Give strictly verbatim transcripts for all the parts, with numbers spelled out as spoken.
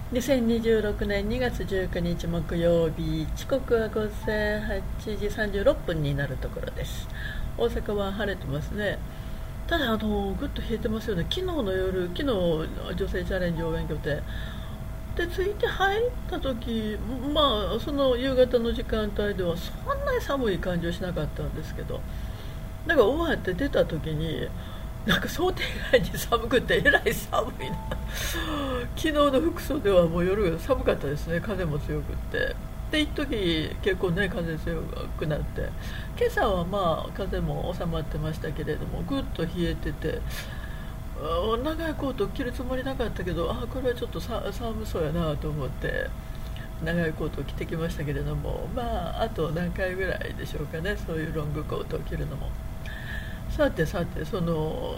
にせんにじゅうろくねんにがつじゅうくにち木曜日、時刻は午前はちじさんじゅうろっぷんになるところです。大阪は晴れてますね。ただあのぐっと冷えてますよね。昨日の夜、昨日女性チャレンジ応援拠点で着いて入った時、まあその夕方の時間帯ではそんなに寒い感じはしなかったんですけど、だから終わって出た時になんか想定外に寒くてえらい寒いな。昨日の服装ではもう夜寒かったですね。風も強くってで一時結構ね風強くなって、今朝はまあ風も収まってましたけれども、ぐっと冷えてて、長いコート着るつもりなかったけど、あこれはちょっとさ寒そうやなと思って長いコートを着てきましたけれども、まああと何回ぐらいでしょうかね、そういうロングコートを着るのも。さてさて、その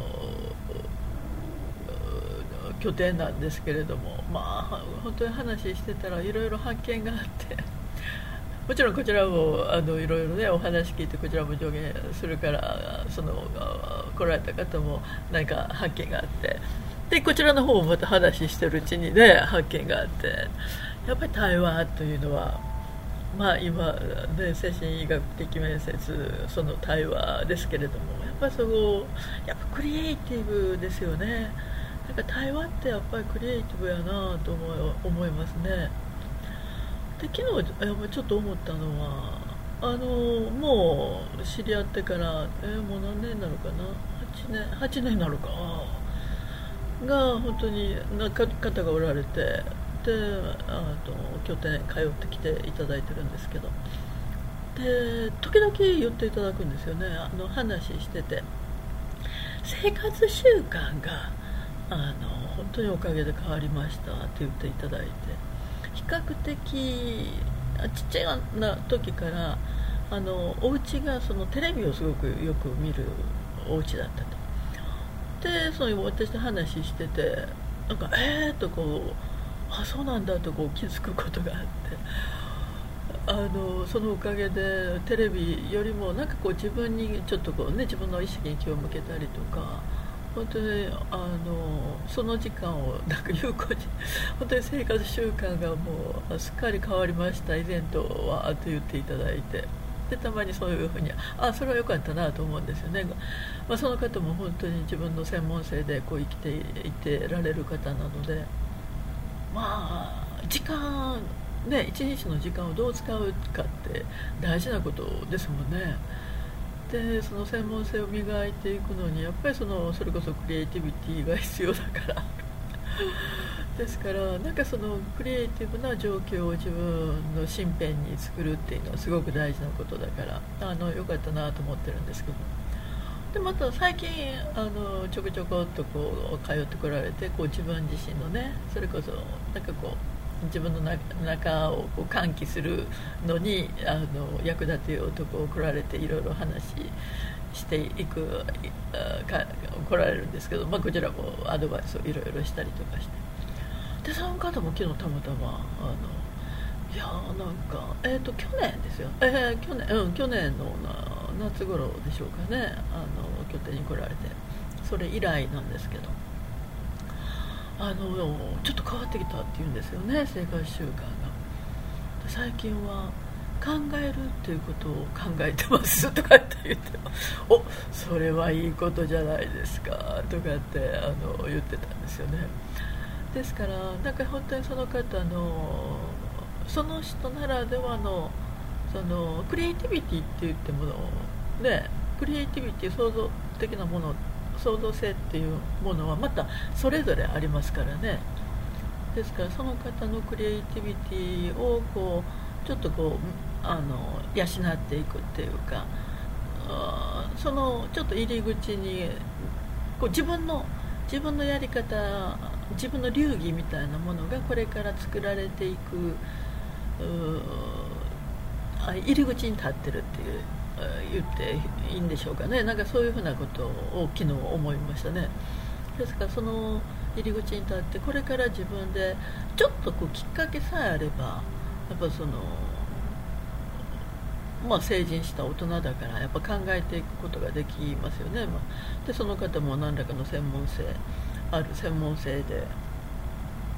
拠点なんですけれども、まあ本当に話してたらいろいろ発見があってもちろんこちらもあのいろいろねお話聞いて、こちらも助言するから、その来られた方も何か発見があって、でこちらの方もまた話してるうちにね発見があって、やっぱり対話というのは、まあ今ね精神医学的面接、その対話ですけれども、やっぱりそこやっぱクリエイティブですよね。なんか対話ってやっぱりクリエイティブやなと思い思いますね。で昨日ちょっと思ったのは、あのもう知り合ってから、えーもう何年になるかな、はちねんはちねんになるかが本当になか方がおられて、であの拠点通ってきていただいてるんですけど、で時々言っていただくんですよね。あの話してて、生活習慣があの本当におかげで変わりましたって言っていただいて、比較的ちっちゃな時からあのお家がそのテレビをすごくよく見るお家だったと。でその私と話してて、なんかえーっとこう、あそうなんだとこう気づくことがあって、あのそのおかげでテレビよりもなんかこう自分にちょっとこうね、自分の意識に気を向けたりとか、本当にあのその時間をなんか有効に本当に生活習慣がもうすっかり変わりました以前とはと言っていただいて、でたまにそういうふうに、あそれは良かったなと思うんですよね。まあ、その方も本当に自分の専門性でこう生きていてられる方なので、まあ時間ね、一日の時間をどう使うかって大事なことですもんね。でその専門性を磨いていくのに、やっぱりそのそれこそクリエイティビティが必要だからですから、なんかそのクリエイティブな状況を自分の身辺に作るっていうのはすごく大事なことだから、あのよかったなと思ってるんですけど、でまた最近あのちょこちょこっとこう通ってこられて、こう自分自身のね、それこそなんかこう自分の中をこう喚起するのにあの役立てようとこう来られて、いろいろ話していくか来られるんですけど、まあ、こちらもアドバイスをいろいろしたりとかして、でその方も昨日たまたまあのいやーなんかえっ、ー、と去年ですよ、えー、去年うん去年のな夏頃でしょうかね、あの拠点に来られて、それ以来なんですけど、あのちょっと変わってきたって言うんですよね、生活習慣が。で最近は考えるっていうことを考えてますとかって言っておそれはいいことじゃないですかとかってあの言ってたんですよね。ですからなんか本当にその方のその人ならではのそのクリエイティビティって言ってもね、クリエイティビティ創造的なもの、創造性っていうものはまたそれぞれありますからね。ですからその方のクリエイティビティをこうちょっとこうあの養っていくっていうか、そのちょっと入り口にこう自分の自分のやり方、自分の流儀みたいなものがこれから作られていく入り口に立ってるっていう言っていいんでしょうかね。なんかそういうふうなことを昨日思いましたね。ですからその入り口に立って、これから自分でちょっとこうきっかけさえあれば、やっぱそのまあ成人した大人だからやっぱ考えていくことができますよね。まあ、でその方も何らかの専門性ある専門性で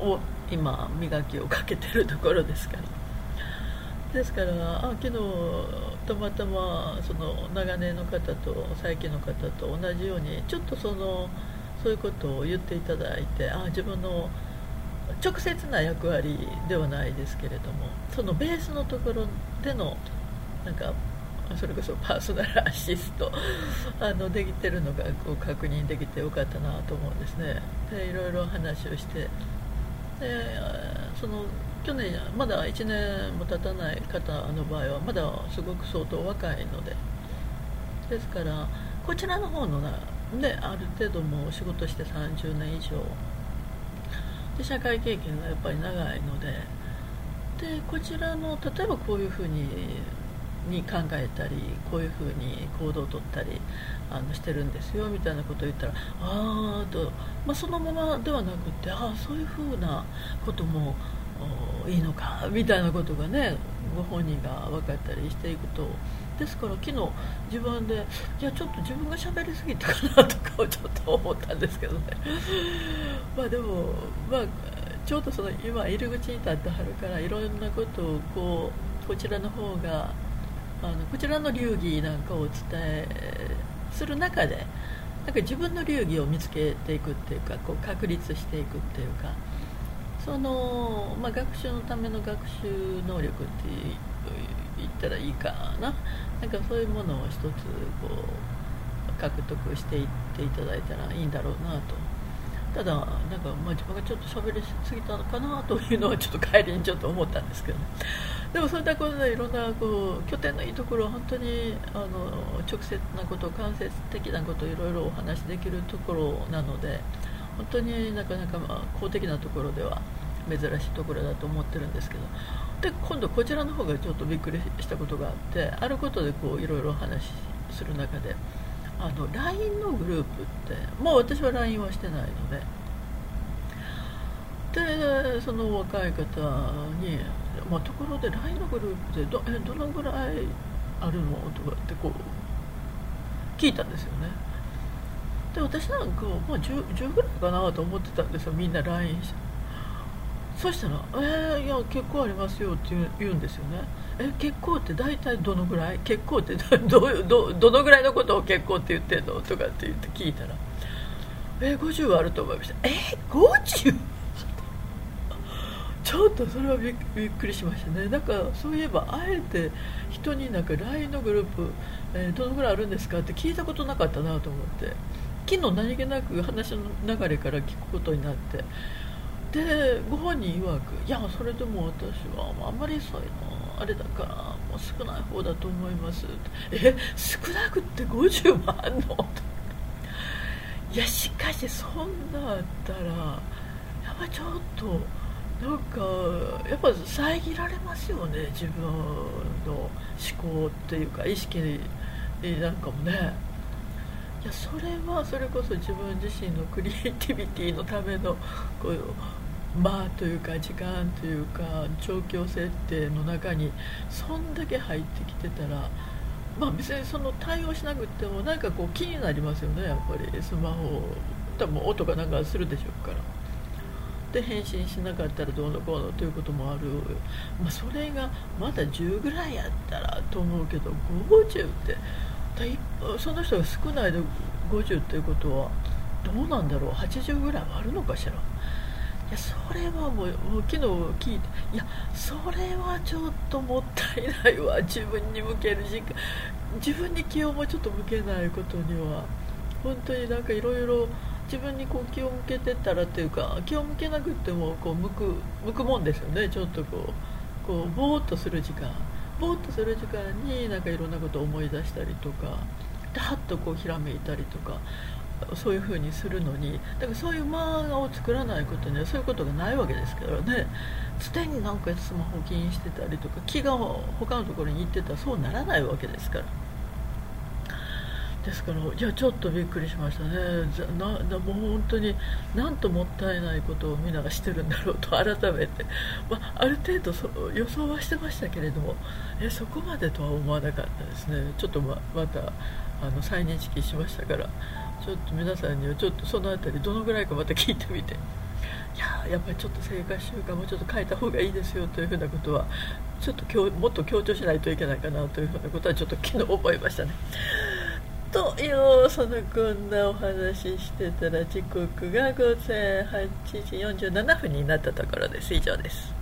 を今磨きをかけてるところですから。ですからあ昨日たまたまその長年の方と最近の方と同じようにちょっとそのそういうことを言っていただいて、あ自分の直接な役割ではないですけれども、そのベースのところでのなんかそれこそパーソナルアシストあのできてるのがこう確認できてよかったなと思うんですね。でいろいろ話をして、でその去年まだいちねんも経たない方の場合はまだすごく相当若いので、ですからこちらの方のなである程度もう仕事してさんじゅうねん以上で社会経験がやっぱり長いので、でこちらの例えばこういうふうにに考えたりこういうふうに行動をとったりあのしてるんですよみたいなことを言ったら、あーと、まあ、そのままではなくて、ああそういうふうなこともいいのかみたいなことがねご本人が分かったりしていくと、ですから昨日自分でいやちょっと自分が喋りすぎたかなとかをちょっと思ったんですけどねまあでもまあちょうどその今入り口に立ってはるからいろんなことをこうこちらの方があのこちらの流儀なんかをお伝えする中でなんか自分の流儀を見つけていくっていうかこう確立していくっていうか、その、まあ、学習のための学習能力って言ったらいいかな、なんかそういうものを一つこう獲得していっていただいたらいいんだろうなと。ただなんかまあ自分がちょっと喋りすぎたのかなというのはちょっと帰りにちょっと思ったんですけどね。でもそういったことでいろんなこう拠点のいいところは本当にあの直接なこと間接的なことをいろいろお話しできるところなので、本当になかなかまあ公的なところでは珍しいところだと思ってるんですけど、で今度こちらの方がちょっとびっくりしたことがあって、あることでこういろいろお話しする中であの ライン のグループってもう私は ライン はしてないので、でその若い方に、まあ、ところで ライン のグループで ど, えどのぐらいあるのとかってこう聞いたんですよね。で私なんか、まあ、10, 10ぐらいかなと思ってたんですよ、みんな ライン して。そしたら「えー、いや結構ありますよ」って言う言うんですよね。え結構って大体どのぐらい、結構ってどどどのぐらいのことを結構って言ってんのとかって言って聞いたら「えー、ごじゅうはあると思いました」えー、ごじゅう ちょっとそれはびっ, びっくりしましたね。なんかそういえばあえて人になんか ライン のグループ、えー、どのぐらいあるんですかって聞いたことなかったなと思って、昨日何気なく話の流れから聞くことになって、でご本人曰く「いやそれでも私はあんまりそういうのあれだからもう少ない方だと思います」え少なくってごじゅうもあんのいやしかしそんなあったらやっぱちょっとなんかやっぱ遮られますよね、自分の思考っていうか意識なんかもね。いやそれはそれこそ自分自身のクリエイティビティのためのこう間というか時間というか状況設定の中にそんだけ入ってきてたら、まあ別にその対応しなくてもなんかこう気になりますよね、やっぱりスマホ多分音がなんかするでしょうから。で返信しなかったらどうのこうのということもある、まあ、それがまだじゅうぐらいやったらと思うけどごじゅうってその人が少ないでごじゅうっていうことはどうなんだろう、はちじゅうぐらいはあるのかしら。いやそれはもう、もう昨日聞いて、いやそれはちょっともったいないわ、自分に向ける時間、自分に気をもうちょっと向けないことには本当になんかいろいろ自分にこう気を向けてったらっていうか、気を向けなくてもこう向く向くもんですよね。ちょっとこうこうぼーっとする時間ぼーっとする時間になんかいろんなことを思い出したりとか、ではっとこうひらめいたりとか、そういう風にするのに、だからそういう漫画を作らないことにはそういうことがないわけですからね。常になんかスマホ気にしてたりとか気が他のところに行ってたらそうならないわけですから。ですからいやちょっとびっくりしましたね。ななもう本当になんともったいないことをみんながしてるんだろうと改めて、まあ、ある程度そ予想はしてましたけれども、えそこまでとは思わなかったですね。ちょっと ま, またあの再認識しましたから、ちょっと皆さんにはちょっとそのあたりどのぐらいかまた聞いてみていややっぱりちょっと生活習慣もうちょっと変えた方がいいですよというふうなことはちょっと強もっと強調しないといけないかなというふうなことはちょっと昨日覚えましたね。というそのこんなお話ししてたら時刻がごぜんはちじよんじゅうななふんになったところです。以上です。